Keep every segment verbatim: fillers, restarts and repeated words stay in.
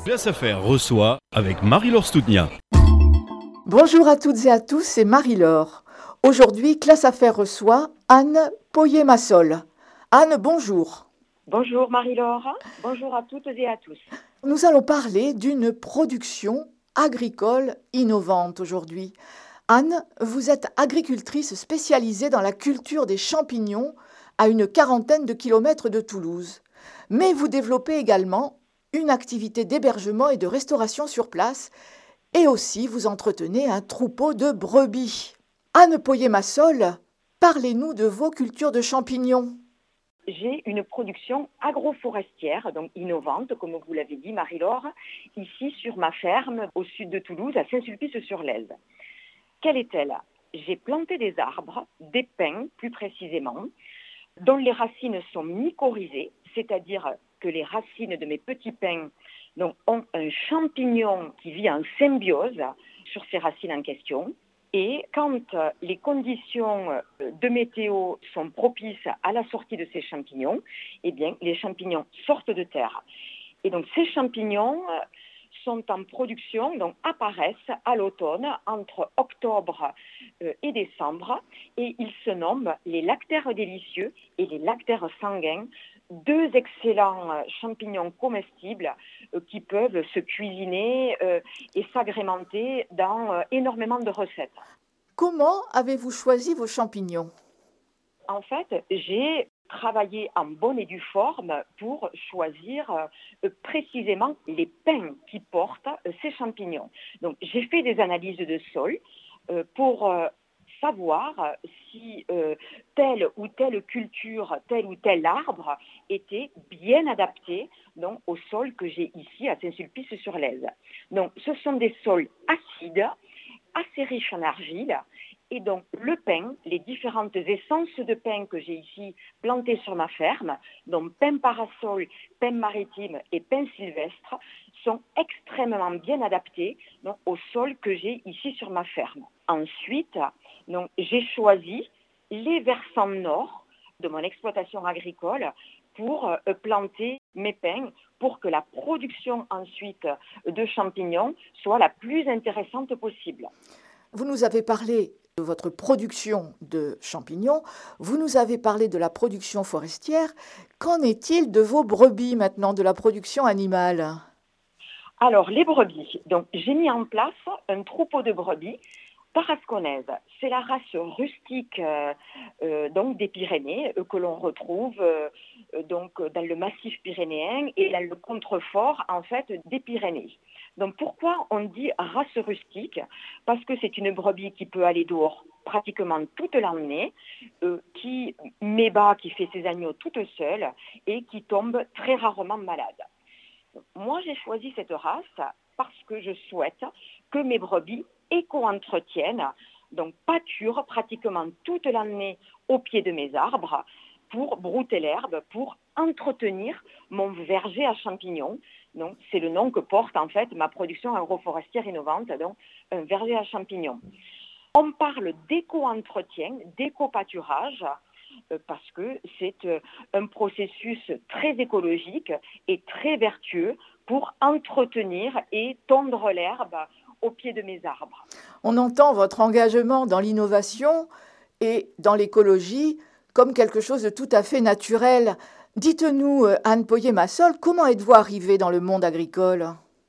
Classe Affaires reçoit avec Marie-Laure Stoudnia. Bonjour à toutes et à tous, c'est Marie-Laure. Aujourd'hui, Classe Affaires reçoit Anne Poyer-Massol. Anne, bonjour. Bonjour Marie-Laure, bonjour à toutes et à tous. Nous allons parler d'une production agricole innovante aujourd'hui. Anne, vous êtes agricultrice spécialisée dans la culture des champignons à une quarantaine de kilomètres de Toulouse. Mais vous développez également une activité d'hébergement et de restauration sur place et aussi vous entretenez un troupeau de brebis. Anne Poyer-Massol, parlez-nous de vos cultures de champignons. J'ai une production agroforestière, donc innovante, comme vous l'avez dit Marie-Laure, ici sur ma ferme au sud de Toulouse, à Saint-Sulpice-sur-Lèze. Quelle est-elle ? J'ai planté des arbres, des pins plus précisément, dont les racines sont mycorhizées, c'est-à-dire que les racines de mes petits pins donc, ont un champignon qui vit en symbiose sur ces racines en question. Et quand les conditions de météo sont propices à la sortie de ces champignons, eh bien, les champignons sortent de terre. Et donc, ces champignons sont en production, donc apparaissent à l'automne, entre octobre et décembre, et ils se nomment les lactaires délicieux et les lactaires sanguins, deux excellents champignons comestibles qui peuvent se cuisiner et s'agrémenter dans énormément de recettes. Comment avez-vous choisi vos champignons ? En fait, j'ai travaillé en bonne et due forme pour choisir euh, précisément les pins qui portent euh, ces champignons. Donc, j'ai fait des analyses de sol euh, pour euh, savoir si euh, telle ou telle culture, tel ou tel arbre était bien adapté donc, au sol que j'ai ici à Saint-Sulpice-sur-Lèze. Donc, ce sont des sols acides, assez riches en argile. Et donc, le pin, les différentes essences de pin que j'ai ici plantées sur ma ferme, donc pin parasol, pin maritime et pin sylvestre, sont extrêmement bien adaptés donc, au sol que j'ai ici sur ma ferme. Ensuite, donc, j'ai choisi les versants nord de mon exploitation agricole pour euh, planter mes pins pour que la production ensuite de champignons soit la plus intéressante possible. Vous nous avez parlé de votre production de champignons, vous nous avez parlé de la production forestière. Qu'en est-il de vos brebis maintenant, de la production animale ? Alors, les brebis, donc j'ai mis en place un troupeau de brebis tarasconnaise. C'est la race rustique euh, euh, donc des Pyrénées euh, que l'on retrouve euh, donc dans le massif pyrénéen et dans le contrefort en fait des Pyrénées. Donc pourquoi on dit race rustique ? Parce que c'est une brebis qui peut aller dehors pratiquement toute l'année, euh, qui met bas, qui fait ses agneaux toute seule et qui tombe très rarement malade. Moi, j'ai choisi cette race parce que je souhaite que mes brebis éco-entretiennent, donc pâturent pratiquement toute l'année au pied de mes arbres pour brouter l'herbe, pour entretenir mon verger à champignons. Donc, c'est le nom que porte en fait ma production agroforestière innovante, donc un verger à champignons. On parle d'éco-entretien, d'éco-pâturage, parce que c'est un processus très écologique et très vertueux pour entretenir et tondre l'herbe au pied de mes arbres. On entend votre engagement dans l'innovation et dans l'écologie comme quelque chose de tout à fait naturel. Dites-nous, Anne Poyer-Massol, comment êtes-vous arrivée dans le monde agricole ?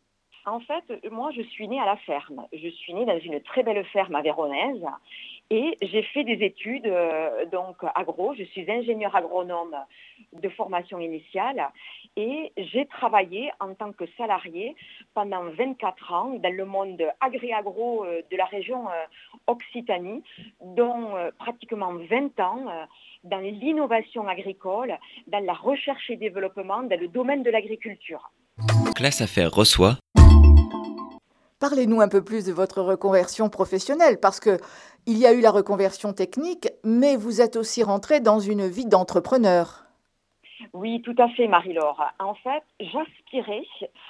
En fait, moi, je suis née à la ferme. Je suis née dans une très belle ferme avéronaise et j'ai fait des études euh, donc agro. Je suis ingénieure agronome de formation initiale et j'ai travaillé en tant que salariée pendant vingt-quatre ans dans le monde agri-agro euh, de la région euh, Occitanie, dont euh, pratiquement vingt ans euh, dans l'innovation agricole, dans la recherche et développement, dans le domaine de l'agriculture. Classe Affaires reçoit. Parlez-nous un peu plus de votre reconversion professionnelle, parce que il y a eu la reconversion technique, mais vous êtes aussi rentrée dans une vie d'entrepreneur. Oui, tout à fait, Marie-Laure. En fait, j'aspirais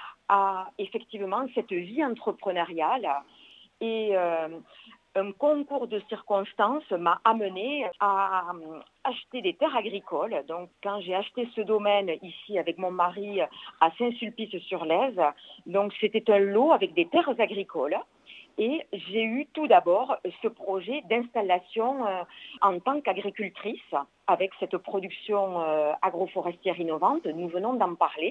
à effectivement cette vie entrepreneuriale et euh, un concours de circonstances m'a amené à, acheté des terres agricoles. Donc, quand j'ai acheté ce domaine ici avec mon mari à Saint-Sulpice-sur-Lèze, donc c'était un lot avec des terres agricoles. Et j'ai eu tout d'abord ce projet d'installation euh, en tant qu'agricultrice avec cette production euh, agroforestière innovante. Nous venons d'en parler.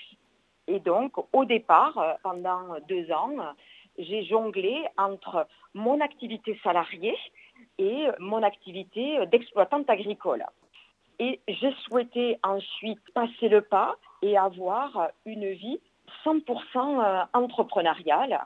Et donc, au départ, euh, pendant deux ans, j'ai jonglé entre mon activité salariée et mon activité d'exploitante agricole. Et j'ai souhaité ensuite passer le pas et avoir une vie cent pour cent entrepreneuriale.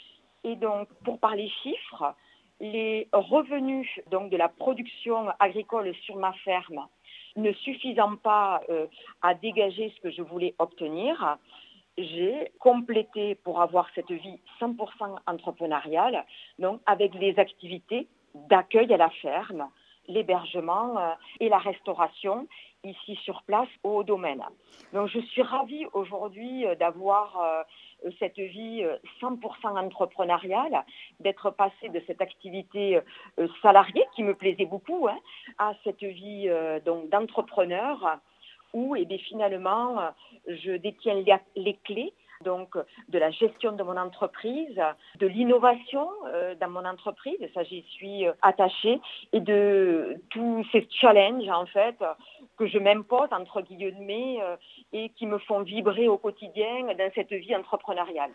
Et donc, pour parler chiffres, les revenus donc, de la production agricole sur ma ferme ne suffisant pas euh, à dégager ce que je voulais obtenir, j'ai complété pour avoir cette vie cent pour cent entrepreneuriale, donc avec les activités d'accueil à la ferme, l'hébergement euh, et la restauration ici sur place au domaine. Donc je suis ravie aujourd'hui euh, d'avoir euh, cette vie euh, cent pour cent entrepreneuriale, d'être passée de cette activité euh, salariée qui me plaisait beaucoup hein, à cette vie euh, donc, d'entrepreneur où eh bien, finalement je détiens les, les clés donc de la gestion de mon entreprise, de l'innovation euh, dans mon entreprise, ça j'y suis euh, attachée, et de tous ces challenges en fait que je m'impose entre guillemets euh, et qui me font vibrer au quotidien dans cette vie entrepreneuriale.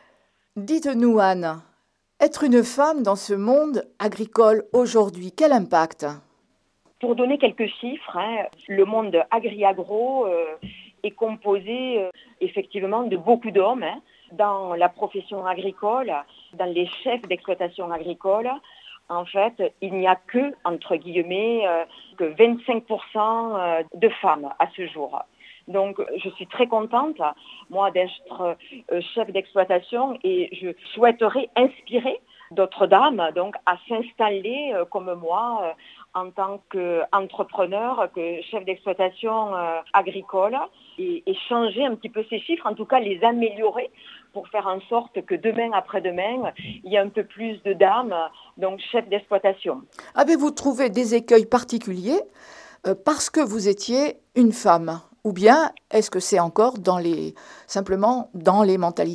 Dites-nous Anne, être une femme dans ce monde agricole aujourd'hui, quel impact ? Pour donner quelques chiffres, hein, le monde agri-agro euh, est composé euh, effectivement de beaucoup d'hommes. Hein, dans la profession agricole, dans les chefs d'exploitation agricole, en fait, il n'y a que, entre guillemets, euh, que vingt-cinq pour cent de femmes à ce jour. Donc, je suis très contente, moi, d'être euh, chef d'exploitation et je souhaiterais inspirer d'autres dames donc, à s'installer euh, comme moi euh, en tant qu'entrepreneur, que chef d'exploitation euh, agricole et, et changer un petit peu ces chiffres, en tout cas les améliorer pour faire en sorte que demain après-demain, il y ait un peu plus de dames, donc chefs d'exploitation. Avez-vous trouvé des écueils particuliers euh, parce que vous étiez une femme ? Ou bien est-ce que c'est encore dans les, simplement dans les mentalités ?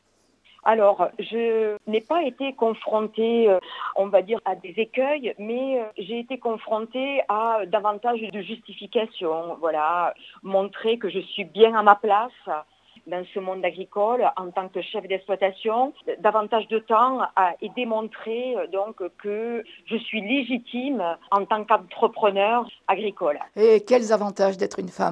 Alors, je n'ai pas été confrontée, euh, on va dire, à des écueils, mais euh, j'ai été confrontée à davantage de justifications. Voilà, montrer que je suis bien à ma place dans ce monde agricole en tant que chef d'exploitation, davantage de temps à, et démontrer euh, donc que je suis légitime en tant qu'entrepreneur agricole. Et quels avantages d'être une femme ?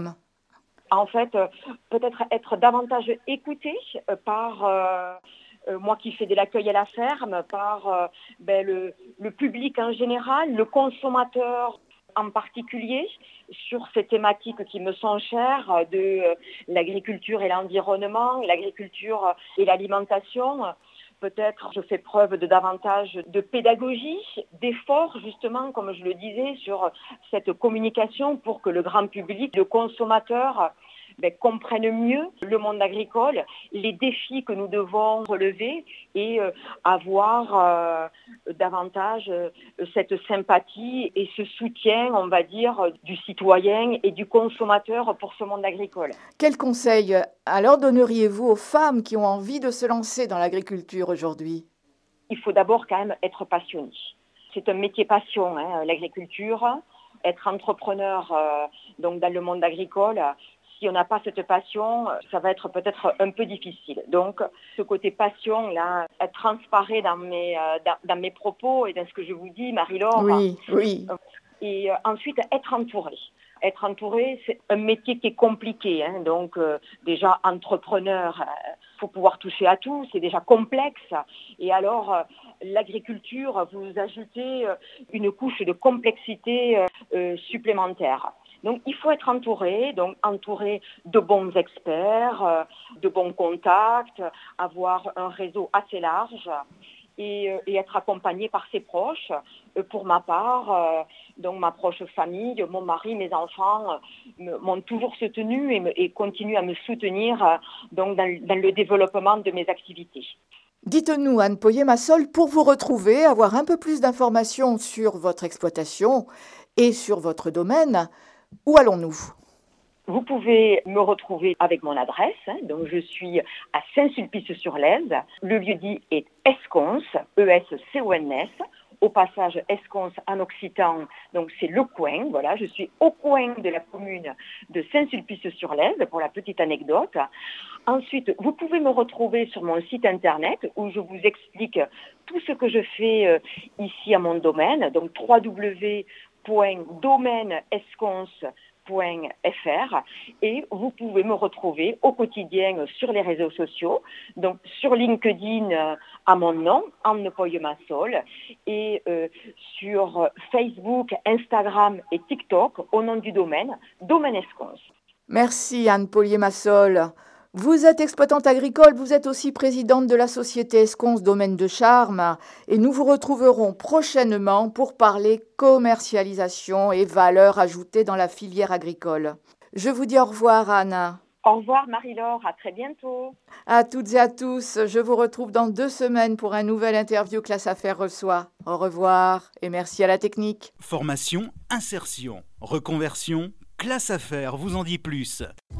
En fait, euh, peut-être être davantage écoutée euh, par euh, euh, moi qui fais de l'accueil à la ferme, par euh, ben, le, le public en général, le consommateur en particulier, sur ces thématiques qui me sont chères de euh, l'agriculture et l'environnement, l'agriculture et l'alimentation. Peut-être je fais preuve de davantage de pédagogie, d'effort justement, comme je le disais, sur cette communication pour que le grand public, le consommateur, ben, comprenne mieux le monde agricole, les défis que nous devons relever et euh, avoir euh, davantage euh, cette sympathie et ce soutien, on va dire, du citoyen et du consommateur pour ce monde agricole. Quel conseil alors donneriez-vous aux femmes qui ont envie de se lancer dans l'agriculture aujourd'hui ? Il faut d'abord quand même être passionné. C'est un métier passion, hein, l'agriculture. Être entrepreneur euh, donc dans le monde agricole, si on n'a pas cette passion, ça va être peut-être un peu difficile. Donc, ce côté passion-là, transparaît dans mes, euh, dans, dans mes propos et dans ce que je vous dis, Marie-Laure. Oui, oui. Et euh, ensuite, être entouré. Être entouré, c'est un métier qui est compliqué. Hein. Donc, euh, déjà, entrepreneur, il euh, faut pouvoir toucher à tout. C'est déjà complexe. Et alors, euh, l'agriculture, vous ajoutez euh, une couche de complexité euh, supplémentaire. Donc, il faut être entouré, donc entouré de bons experts, euh, de bons contacts, avoir un réseau assez large et, euh, et être accompagné par ses proches. Euh, pour ma part, euh, donc ma proche famille, mon mari, mes enfants euh, m'ont toujours soutenu et, me, et continuent à me soutenir euh, donc dans, dans le développement de mes activités. Dites-nous, Anne Poyet-Massol, pour vous retrouver, avoir un peu plus d'informations sur votre exploitation et sur votre domaine. Où allons-nous ? Vous pouvez me retrouver avec mon adresse. Hein, donc je suis à Saint-Sulpice-sur-Lèze. Le lieu-dit est Escons, E S C O N S. Au passage, Escons en occitan, donc c'est le coin. Voilà, je suis au coin de la commune de Saint-Sulpice-sur-Lèze, pour la petite anecdote. Ensuite, vous pouvez me retrouver sur mon site internet où je vous explique tout ce que je fais euh, ici à mon domaine. Donc w w w point domaine escons point f r, et vous pouvez me retrouver au quotidien sur les réseaux sociaux, donc sur LinkedIn euh, à mon nom, Anne Poyemassol, et euh, sur Facebook, Instagram et TikTok au nom du domaine, Domaine Escons. Merci Anne Poyemassol. Vous êtes exploitante agricole, vous êtes aussi présidente de la société Escons Domaine de Charme, et nous vous retrouverons prochainement pour parler commercialisation et valeur ajoutée dans la filière agricole. Je vous dis au revoir Anne. Au revoir Marie-Laure, à très bientôt. À toutes et à tous, je vous retrouve dans deux semaines pour un nouvel interview Classe Affaires reçoit. Au revoir et merci à la technique. Formation, insertion, reconversion, Classe Affaires vous en dit plus.